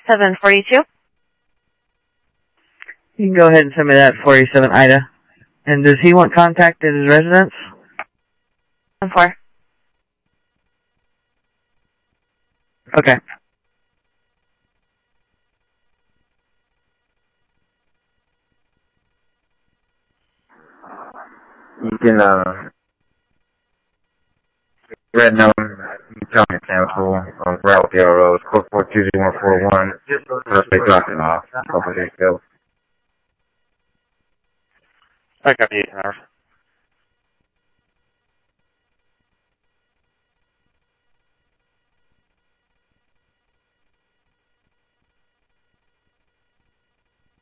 742. You can go ahead and send me that 47 Ida. And does he want contact at his residence? 14. Okay. You can, red number, you tell me cancel on Route Road, 4420141. Just they dropped it off. Over there, Phil. I got the 8 hours.